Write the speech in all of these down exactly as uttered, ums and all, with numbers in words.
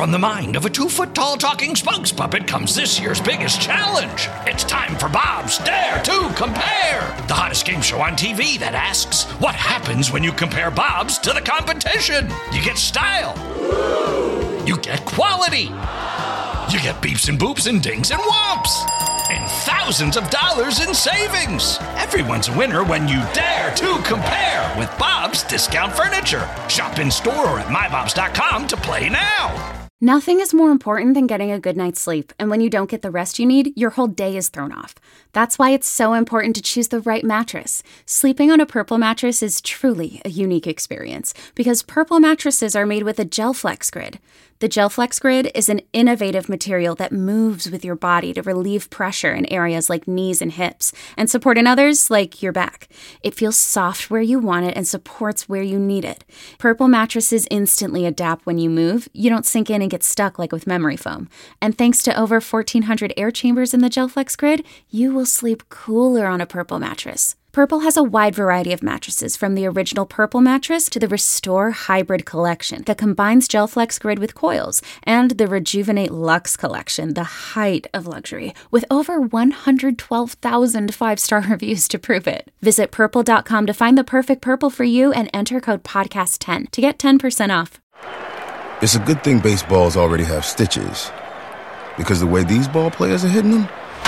From the mind of a two-foot-tall talking spokes puppet comes this year's biggest challenge. It's time for Bob's Dare to Compare, the hottest game show on T V that asks, what happens when you compare Bobs to the competition? You get style. You get quality. You get beeps and boops and dings and whomps. And thousands of dollars in savings. Everyone's a winner when you dare to compare with Bob's Discount Furniture. Shop in store or at my bobs dot com to play now. Nothing is more important than getting a good night's sleep, and when you don't get the rest you need, your whole day is thrown off. That's why it's so important to choose the right mattress. Sleeping on a Purple mattress is truly a unique experience, because Purple mattresses are made with a GelFlex Grid. The GelFlex Grid is an innovative material that moves with your body to relieve pressure in areas like knees and hips, and support in others like your back. It feels soft where you want it and supports where you need it. Purple mattresses instantly adapt when you move. You don't sink in and get stuck like with memory foam. And thanks to over fourteen hundred air chambers in the GelFlex Grid, you will sleep cooler on a Purple mattress. Purple has a wide variety of mattresses, from the original Purple mattress to the Restore Hybrid collection that combines GelFlex Grid with coils, and the Rejuvenate Luxe collection, the height of luxury, with over one hundred twelve thousand five-star reviews to prove it. Visit purple dot com to find the perfect Purple for you and enter code podcast ten to get ten percent off. It's a good thing baseballs already have stitches, because the way these ball players are hitting them,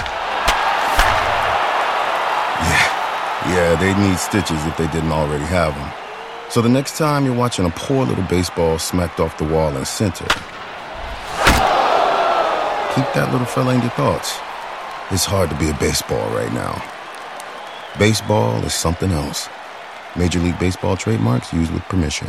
yeah, they need stitches if they didn't already have them. So the next time you're watching a poor little baseball smacked off the wall in center, keep that little fella in your thoughts. It's hard to be a baseball right now. Baseball is something else. Major League Baseball trademarks used with permission.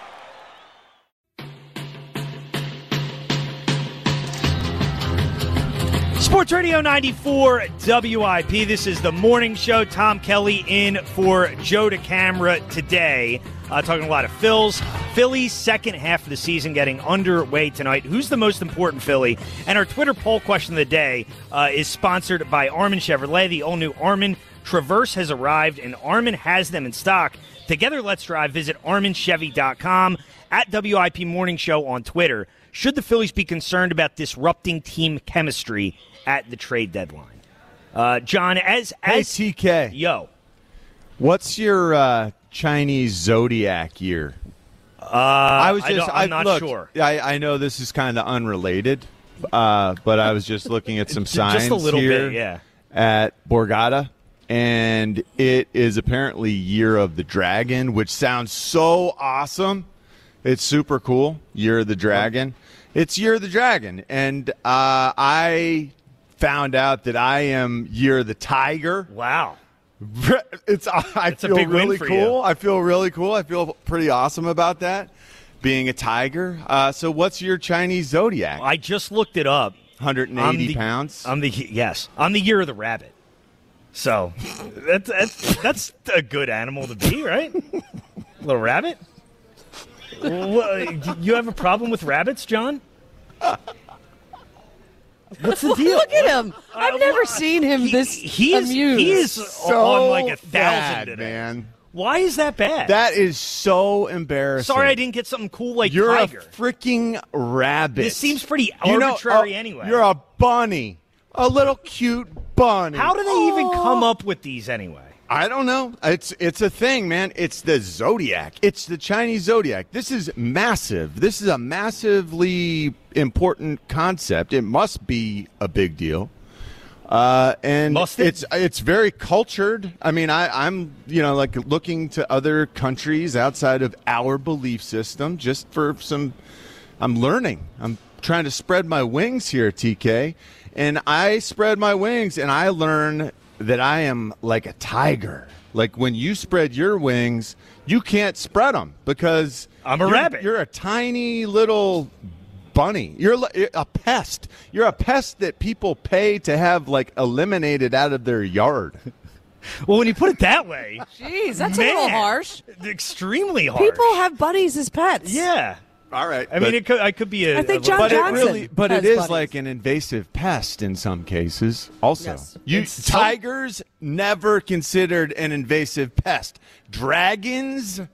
Sports Radio ninety-four W I P. This is the morning show. Tom Kelly in for Joe DeCamara today. Uh, talking a lot of Phils. Phillies' second half of the season getting underway tonight. Who's the most important Philly? And our Twitter poll question of the day uh, is sponsored by Armin Chevrolet. The all-new Armin Traverse has arrived, and Armin has them in stock. Together, let's drive. Visit armin chevy dot com, at W I P Morning Show on Twitter. Should the Phillies be concerned about disrupting team chemistry at the trade deadline? Uh, John, as as hey, T K, yo, what's your uh, Chinese zodiac year? Uh, I was just, I I'm I, not look, sure. I, I know this is kind of unrelated, uh, but I was just looking at some signs just a little here bit, yeah. at Borgata, and it is apparently Year of the Dragon, which sounds so awesome. It's super cool. Year of the Dragon. It's Year of the Dragon, and uh, I found out that I am Year of the Tiger. Wow. It's I It's a feel big win really for cool. you. I feel really cool. I feel pretty awesome about that, being a tiger. Uh, so what's your Chinese zodiac? I just looked it up. one hundred eighty I'm the, pounds? I'm the yes. I'm the Year of the Rabbit. So that's that's, that's a good animal to be, right? Little rabbit. What, you have a problem with rabbits, John? What's the deal? Look at him. I've Uh, never seen him he, this he is, amused. He is so on like a thousand bad, today. man. Why is that bad? That is so embarrassing. Sorry I didn't get something cool like You're tiger. a freaking rabbit. This seems pretty You know, arbitrary uh, anyway. You're a bunny. A little cute bunny. How do they even come up with these anyway? I don't know. It's it's a thing, man. It's the zodiac. It's the Chinese zodiac. This is massive. This is a massively important concept. It must be a big deal. Uh, and Must it? it's it's very cultured. I mean, I, I'm you know like looking to other countries outside of our belief system just for some. I'm learning. I'm trying to spread my wings here, T K, and I spread my wings and I learn that I am like a tiger. Like when you spread your wings, you can't spread them because I'm a you're, rabbit. You're a tiny little bunny. You're li- a pest. You're a pest that people pay to have like eliminated out of their yard. Well, when you put it that way, Jeez, that's man, a little harsh. Extremely harsh. People have buddies as pets. Yeah. All right. I mean, it could, I could be a. I think a John little- but it Johnson really, but has it is buddies. like an invasive pest in some cases. Also, Yes. you It's some- tigers never considered an invasive pest. Dragons,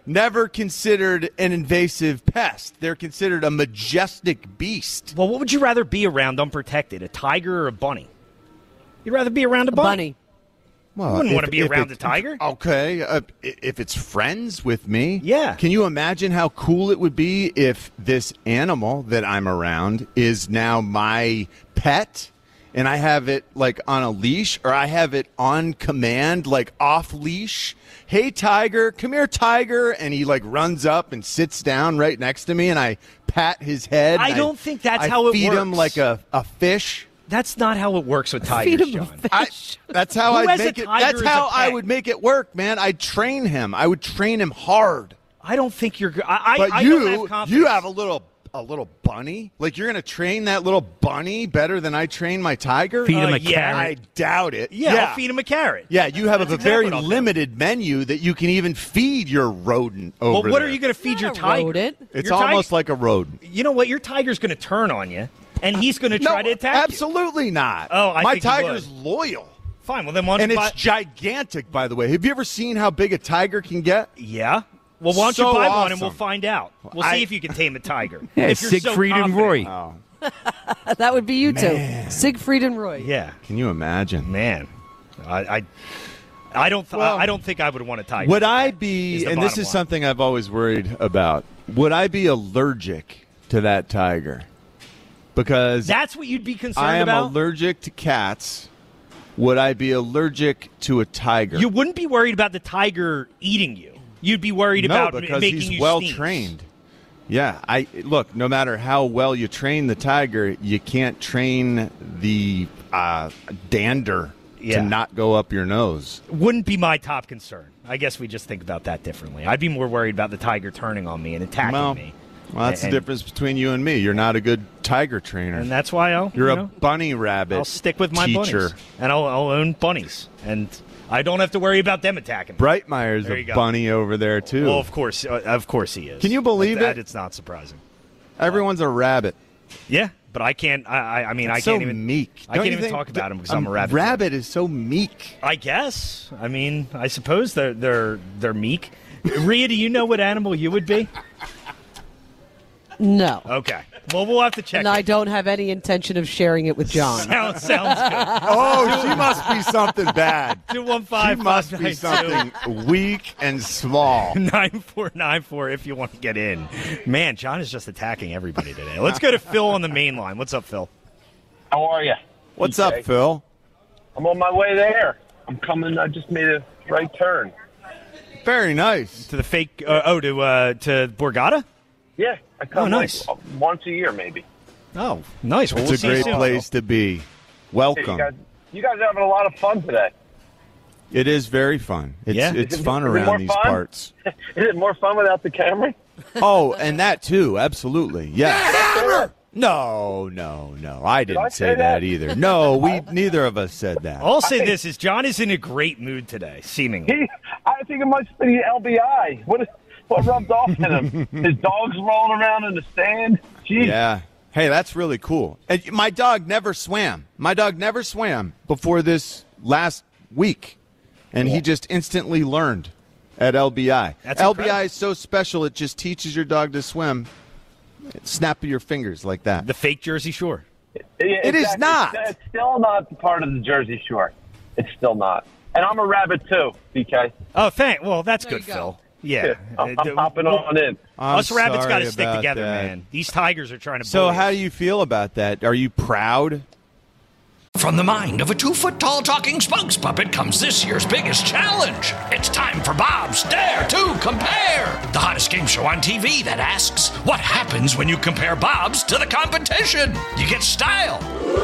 never considered an invasive pest. They're considered a majestic beast. Well, what would you rather be around unprotected, a tiger or a bunny? You'd rather be around a A bunny. bunny. Well, You wouldn't if- want to be if around it- a tiger. Okay, uh, i- if it's friends with me, Yeah. Can you imagine how cool it would be if this animal that I'm around is now my pet, and I have it like on a leash, or I have it on command, like off leash? Hey, tiger, come here, tiger, and he like runs up and sits down right next to me, and I pat his head. I and don't think that's I how it feed him works. like a, a fish. That's not how it works with tigers, Feed him John. a I, fish. that's how Who I'd has a make it. tiger That's as a how I pet? would make it work, man. I'd train him. I would train him hard. I don't think you're. go- I, But I, I you, don't have confidence. you have a little, a little bunny. Like you're gonna train that little bunny better than I train my tiger. Feed him Uh, a yeah. carrot. I doubt it. Yeah, yeah. I'll feed him a carrot. Yeah, you have That's a exactly very what I'll do. limited menu that you can even feed your rodent over Well, what there. are you going to feed your Not a tiger? rodent. It's Your tig- almost like a rodent. You know what? Your tiger's going to turn on you, and he's going to try no, to attack you. absolutely not. Oh, I my think he tiger's would. loyal, Fine. Well, then why don't and you it's buy- gigantic. By the way, have you ever seen how big a tiger can get? Yeah. Well, why don't So you buy one and we'll awesome. find out. We'll I- see if you can tame a tiger. Yeah, if you're so Siegfried and confident. Roy. Oh, That would be you two. Siegfried and Roy. Yeah, can you imagine? man. I, I, I don't. Th- Well, I don't think I would want a tiger. Would I is be, the and this bottom is line. something I've always worried about, would I be allergic to that tiger? Because That's what you'd be concerned I am about. allergic to cats. Would I be allergic to a tiger? You wouldn't be worried about the tiger eating you. You'd be worried no, about m- because making he's you well sneeze. trained. Yeah, I look. No matter how well you train the tiger, you can't train the uh, dander Yeah. to not go up your nose. Wouldn't be my top concern. I guess we just think about that differently. I'd be more worried about the tiger turning on me and attacking Well, me. well, that's And- the difference between you and me. You're not a good tiger trainer. And that's why I'll. You're you a know, bunny rabbit. I'll stick with my teacher. bunnies, and I'll, I'll own bunnies, and I don't have to worry about them attacking me. Brightmeyer's There a you go. bunny over there too. Well, of course, uh, of course he is. Can you believe that, it? It's not surprising. Everyone's a rabbit. Yeah, but I can't. I, I, I mean, I so can't even. meek. I Don't can't you even think talk about that- him because I'm a rabbit. Rabbit is so meek. I guess. I mean, I suppose they're they're they're meek. Rhea, do you know what animal you would be? No. Okay. Well, we'll have to check. And it. I don't have any intention of sharing it with John. Sounds sounds good. Oh, she must be something bad. Two one She five must be something weak and small. Nine four nine four. If you want to get in, man, John is just attacking everybody today. Let's go to Phil on the main line. What's up, Phil? How are you? What's up, Phil? I'm on my way there. I'm coming. I just made a right turn. Very nice. To the fake. Uh, oh, to uh, to Borgata. Yeah, I come Oh, nice. like once a year, maybe. Oh, nice. Well, It's we'll a see you great soon. place to be. Hey, Welcome. you guys, you guys are having a lot of fun today. It is very fun. It's, Yeah. it's Is it- fun is it around more these fun? parts. Is it more fun without the camera? Oh, and that too. Absolutely. Yeah. No, no, no. I didn't I say say that that? either. No, we neither of us said that. I'll say this: is John is in a great mood today, seemingly. He, I think it must be the L B I. What, is, what rubbed off on him? His dog's rolling around in the stand. Jeez. Yeah. Hey, that's really cool. And my dog never swam. My dog never swam before this last week. And he just instantly learned at L B I. That's L B I incredible. is so special, it just teaches your dog to swim. Snap of your fingers like that. The fake Jersey Shore. Yeah, It is exactly. not. It's, it's still not part of the Jersey Shore. It's still not. And I'm a rabbit too, B K. Oh, thank. Well, that's There good, you go. Phil. Yeah. I'm, Uh, I'm hopping on in. I'm Us rabbits got sorry to stick about together, that. man. These tigers are trying to. So bully how us. do you feel about that? Are you proud? From the mind of a two-foot-tall talking spokes puppet comes this year's biggest challenge. It's time for Bob's Dare to Compare, the hottest game show on T V that asks, what happens when you compare Bob's to the competition? You get style.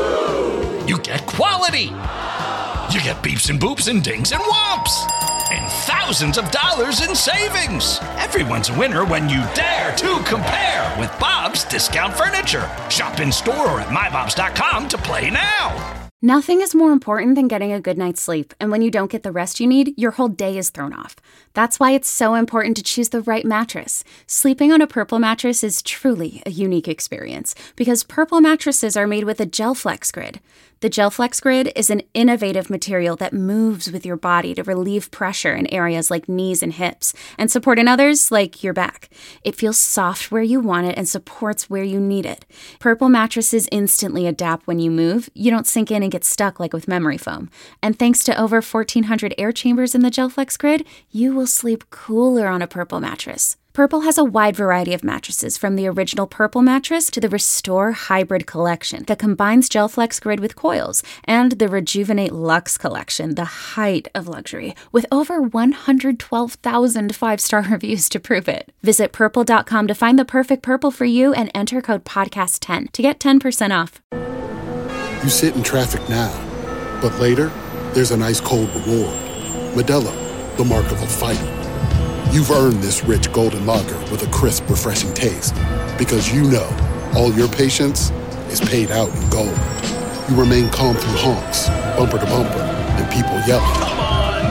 You get quality. You get beeps and boops and dings and whomps. And thousands of dollars in savings. Everyone's a winner when you dare to compare with Bob's Discount Furniture. Shop in store or at my bobs dot com to play now. Nothing is more important than getting a good night's sleep, and when you don't get the rest you need, your whole day is thrown off. That's why it's so important to choose the right mattress. Sleeping on a Purple mattress is truly a unique experience because Purple mattresses are made with a GelFlex Grid. The GelFlex Grid is an innovative material that moves with your body to relieve pressure in areas like knees and hips and support in others like your back. It feels soft where you want it and supports where you need it. Purple mattresses instantly adapt when you move. You don't sink in and get stuck like with memory foam. And thanks to over fourteen hundred air chambers in the GelFlex Grid, you will sleep cooler on a Purple mattress. Purple has a wide variety of mattresses, from the original Purple mattress to the Restore Hybrid collection that combines GelFlex Grid with coils, and the Rejuvenate Luxe collection, the height of luxury, with over one hundred twelve thousand five-star reviews to prove it. Visit purple dot com to find the perfect Purple for you and enter code podcast ten to get ten percent off. You sit in traffic now, but later, there's an ice-cold reward. Modelo, the mark of a fighter. You've earned this rich golden lager with a crisp, refreshing taste. Because you know, all your patience is paid out in gold. You remain calm through honks, bumper to bumper, and people yelling. Come on,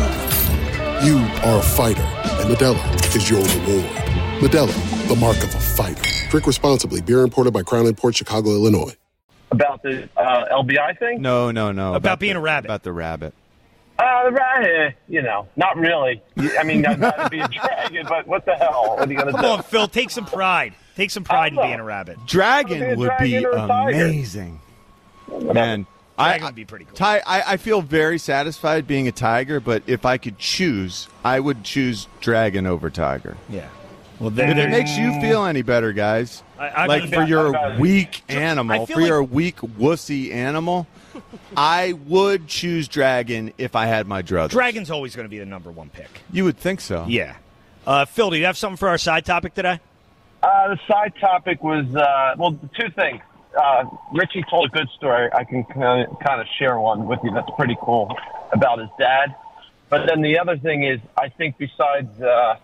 move! You are a fighter, and Modelo is your reward. Modelo, the mark of a fighter. Drink responsibly. Beer imported by Crown Imports, Chicago, Illinois. About the uh, L B I thing? No, no, no. About, about being the, a rabbit. About the rabbit. Uh, the rabbit, you know, not really. I mean, I'd rather be a dragon, but what the hell? What are you going to do? Come on, Phil, take some pride. Take some pride in being a rabbit. Dragon Be a would dragon be or a tiger. amazing. Man, Dragon I, would be pretty cool. Ty, I, I feel very satisfied being a tiger, but if I could choose, I would choose dragon over tiger. Yeah. Well, If then it makes you feel any better, guys, I- I like mean- for your I- I- weak I animal, feel for your like- weak wussy animal, I would choose dragon if I had my druthers. Dragon's always going to be the number one pick. You would think so. Yeah. Uh, Phil, do you have something for our side topic today? Uh, the side topic was, uh, well, two things. Uh, Richie told a good story. I can kind of, kind of share one with you that's pretty cool about his dad. But then the other thing is, I think besides uh,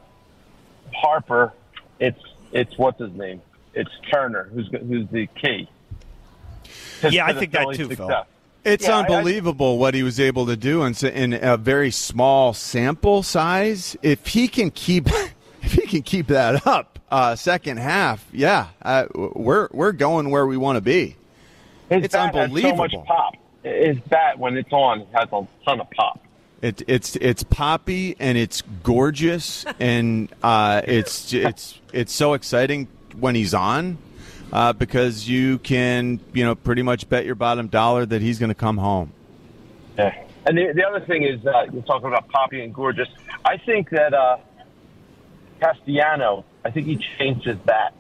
Harper, it's it's what's his name? It's Turner, who's who's the key. to- Yeah, to I the think that Phillies' too, Phil. success. It's Yeah, I- unbelievable what he was able to do in, in a very small sample size. If he can keep, if he can keep that up, uh, second half, yeah, uh, we're we're going where we want to be. His It's bat has unbelievable. so much pop. His bat, when it's on, has a ton of pop. It, it's it's poppy and it's gorgeous and uh, it's it's it's so exciting when he's on. Uh, because you can, you know, pretty much bet your bottom dollar that he's going to come home. Yeah. And the, the other thing is, uh, you're talking about poppy and gorgeous. I think that uh, Castellano, I think he changed his bat.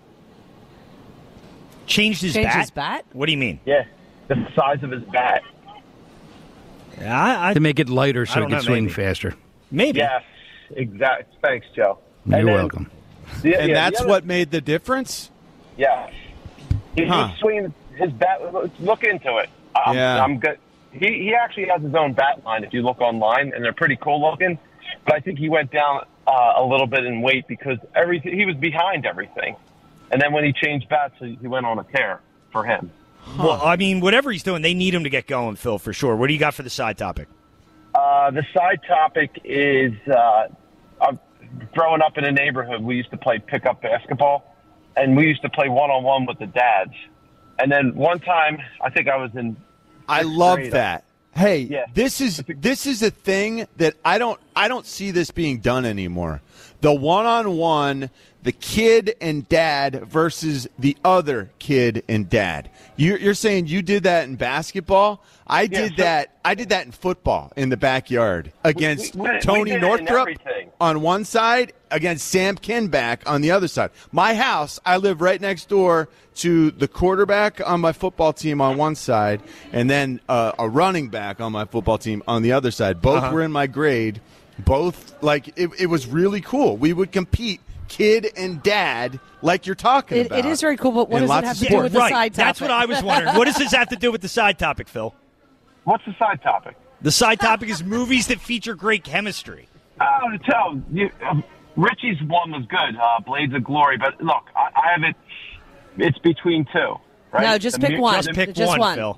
Changed his Changed bat? his bat? What do you mean? Yeah, the size of his bat. Yeah, I, I, To make it lighter I so don't it can know, swing maybe. faster. maybe. Yes, exact. Thanks, Joe. You're And then welcome. the- And yeah, that's the other- what made the difference? Yeah. He, Huh. He's swinging his bat. Look into it. I'm, Yeah. I'm good. He he actually has his own bat line if you look online, and they're pretty cool looking. But I think he went down uh, a little bit in weight because everything he was behind everything, and then when he changed bats, he, he went on a tear for him. Well, I mean, whatever he's doing, they need him to get going, Phil, for sure. What do you got for the side topic? Uh, the side topic is uh, I'm growing up in a neighborhood. We used to play pickup basketball, and we used to play one on one with the dads. And then one time, I think I was in. I love grade. that. Hey, Yeah. this is this is a thing that I don't I don't see this being done anymore. The one-on-one, the kid and dad versus the other kid and dad. You're, you're saying you did that in basketball? I did so- that. I did that in football in the backyard against we- we Tony did it in Northrup everything. on one side, against Sam Kinback on the other side. My house, I live right next door to the quarterback on my football team on one side, and then uh, a running back on my football team on the other side. Both Uh-huh. were in my grade. Both, like, it, it was really cool. We would compete, kid and dad, like you're talking It, about. it is very cool, but what And does it lots have of to do sports. with the right. side topic? That's what I was wondering. What does this have to do with the side topic, Phil? What's the side topic? The side topic is movies that feature great chemistry. Oh, to tell you, um, Richie's one was good, uh, Blades of Glory. But look, I, I have it. It's between two. Right? No, just The pick mu- one. the- Just pick Just one, one. Phil.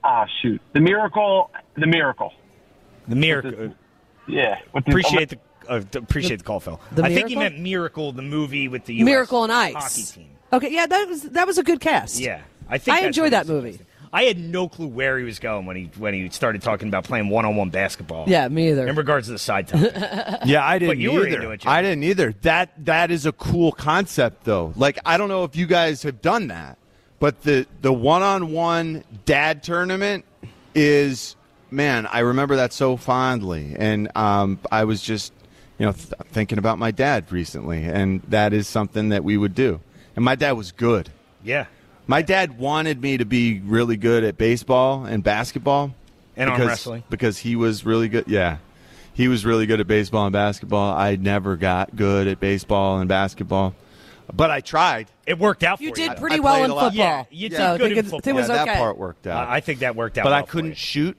ah, shoot. The Miracle. The Miracle. The Miracle. Yeah. With the, Appreciate the uh, appreciate the call, Phil. The I think you Miracle? meant Miracle, the movie with the U S Miracle on Ice. hockey team. Okay, yeah, that was that was a good cast. Yeah, I think I that's enjoyed what that he was movie. suggesting. I had no clue where he was going when he when he started talking about playing one-on-one basketball. Yeah, me either. In regards to the side topic. Yeah, I didn't But you were either. into it, John. I didn't either. That that is a cool concept, though. Like, I don't know if you guys have done that, but the the one-on-one dad tournament is, man, I remember that so fondly, and um, I was just, you know, th- thinking about my dad recently, and that is something that we would do. And my dad was good. Yeah. My dad wanted me to be really good at baseball and basketball. And because, arm wrestling. Because he was really good. Yeah. He was really good at baseball and basketball. I never got good at baseball and basketball. But I tried. It worked out for You you. did I- pretty I well played in a lot. football. Yeah, you did so good I think in it- football. It was yeah, okay. that part worked out. Uh, I think that worked out but well I for couldn't you. shoot,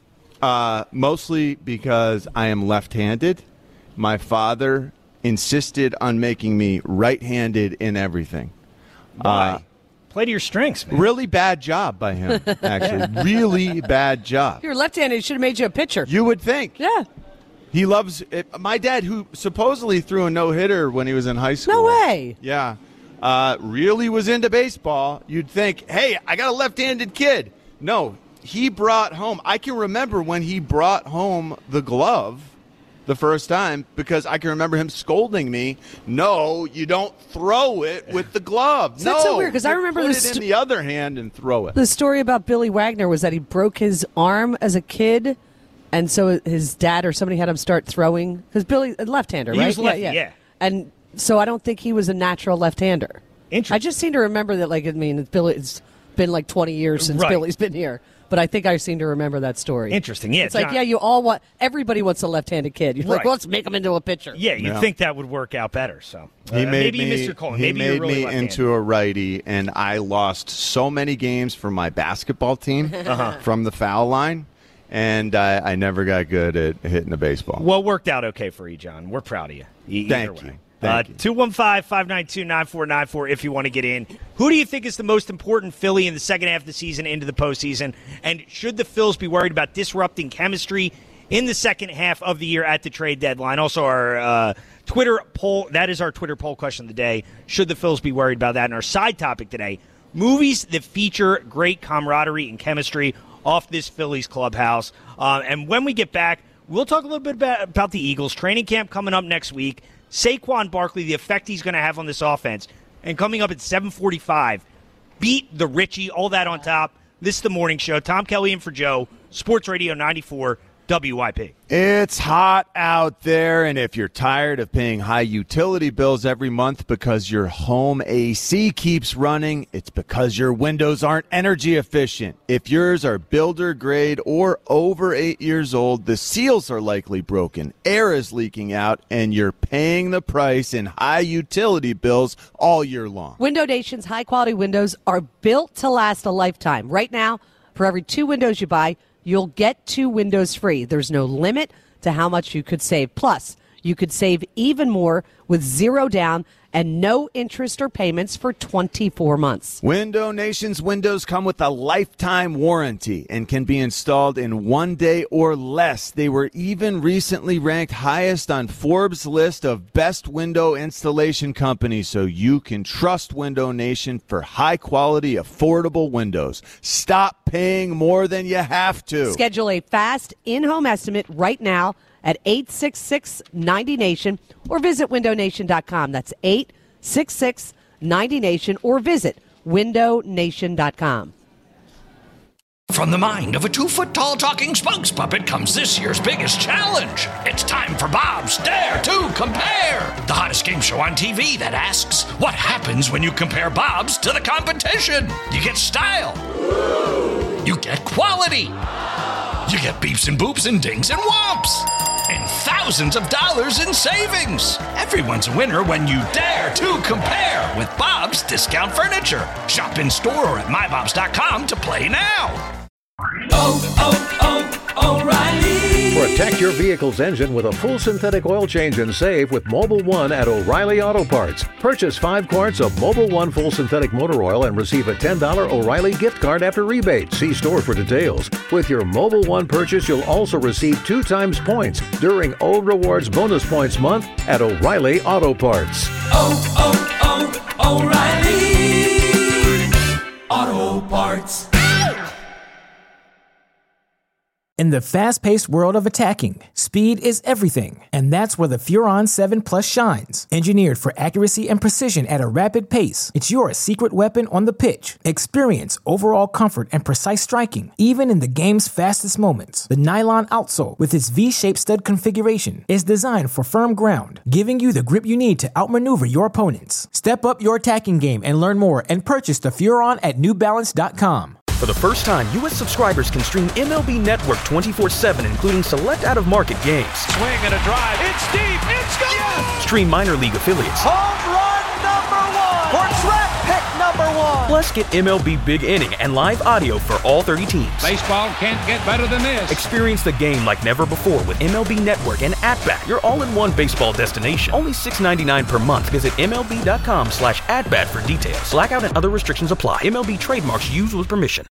uh, mostly because I am left-handed. My father insisted on making me right-handed in everything. Why? Uh, Play to your strengths, man. Really bad job by him, actually. Really bad job. If you're left-handed, he should have made you a pitcher. You would think. Yeah. He loves it. My dad, who supposedly threw a no-hitter when he was in high school. No way. Yeah. Uh, really was into baseball. You'd think, hey, I got a left-handed kid. No, he brought home. I can remember when he brought home the glove the first time because I can remember him scolding me. No, you don't throw it with the glove. So no, that's so weird, 'cause I you remember put the it st- in the other hand and throw it. The story about Billy Wagner was that he broke his arm as a kid, and so his dad or somebody had him start throwing. Because Billy, a left-hander, He right? was lefty, yeah. And so I don't think he was a natural left-hander. Interesting. I just seem to remember that, like, I mean, it's Billy, it's been like twenty years since Right. Billy's been here. But I think I seem to remember that story. Interesting, yeah, It's like, John- yeah, you all want, everybody wants a left-handed kid. You're like, Right. well, let's make him into a pitcher. Yeah, you'd Yeah. think that would work out better. So uh, He made maybe me, you missed your call. He Maybe made you're really me left-handed. into a righty, and I lost so many games for my basketball team Uh-huh. from the foul line, and I, I never got good at hitting a baseball. Well, it worked out okay for you, John. We're proud of you. E- Thank either you. way. Thank uh, you. two one five, five nine two, nine four nine four if you want to get in. Who do you think is the most important Philly in the second half of the season into the postseason? And should the Phils be worried about disrupting chemistry in the second half of the year at the trade deadline? Also, our uh, Twitter poll, that is our Twitter poll question of the day. Should the Phils be worried about that? And our side topic today, movies that feature great camaraderie and chemistry off this Phillies clubhouse. Uh, and when we get back, we'll talk a little bit about, about the Eagles. Training camp coming up next week. Saquon Barkley, the effect he's going to have on this offense. And coming up at seven forty-five, beat the Richie, all that on top. This is the morning show. Tom Kelly in for Joe, Sports Radio ninety-four W I P. It's hot out there, and if you're tired of paying high utility bills every month because your home A C keeps running, it's because your windows aren't energy efficient. If yours are builder grade or over eight years old, the seals are likely broken, air is leaking out, and you're paying the price in high utility bills all year long. Window Nation's high-quality windows are built to last a lifetime. Right now, for every two windows you buy, you'll get two windows free. There's no limit to how much you could save. Plus, you could save even more with zero down and no interest or payments for twenty-four months. Window Nation's windows come with a lifetime warranty and can be installed in one day or less. They were even recently ranked highest on Forbes' list of best window installation companies, so you can trust Window Nation for high-quality, affordable windows. Stop paying more than you have to. Schedule a fast in-home estimate right now at eight six six, nine zero nation or visit window nation dot com. That's eight six six, nine zero nation or visit window nation dot com. From the mind of a two-foot-tall talking spokes puppet comes this year's biggest challenge. It's time for Bob's Dare to Compare, the hottest game show on T V that asks, what happens when you compare Bob's to the competition? You get style. You get quality. You get beeps and boops and dings and whomps. And thousands of dollars in savings. Everyone's a winner when you dare to compare with Bob's Discount Furniture. Shop in store or at my bobs dot com to play now. Oh, oh, oh, O'Reilly Protect your vehicle's engine with a full synthetic oil change and save with Mobil one at O'Reilly Auto Parts. Purchase five quarts of Mobil one full synthetic motor oil and receive a ten dollars O'Reilly gift card after rebate. See store for details. With your Mobil one purchase, you'll also receive two times points during O Rewards Bonus Points Month at O'Reilly Auto Parts. Oh, oh, oh, O'Reilly Auto Parts. In the fast-paced world of attacking, speed is everything, and that's where the Furon seven Plus shines. Engineered for accuracy and precision at a rapid pace, it's your secret weapon on the pitch. Experience overall comfort and precise striking, even in the game's fastest moments. The nylon outsole, with its V-shaped stud configuration, is designed for firm ground, giving you the grip you need to outmaneuver your opponents. Step up your attacking game and learn more and purchase the Furon at New Balance dot com. For the first time, U S subscribers can stream M L B Network twenty-four seven, including select out-of-market games. Swing and a drive. It's deep. It's gone. Yes! Stream minor league affiliates. Home run number one. Or draft pick number one. Plus, get M L B Big Inning and live audio for all thirty teams. Baseball can't get better than this. Experience the game like never before with M L B Network and At-Bat, your all-in-one baseball destination. Only six dollars and ninety-nine cents per month. Visit M L B dot com slash at bat for details. Blackout and other restrictions apply. M L B trademarks used with permission.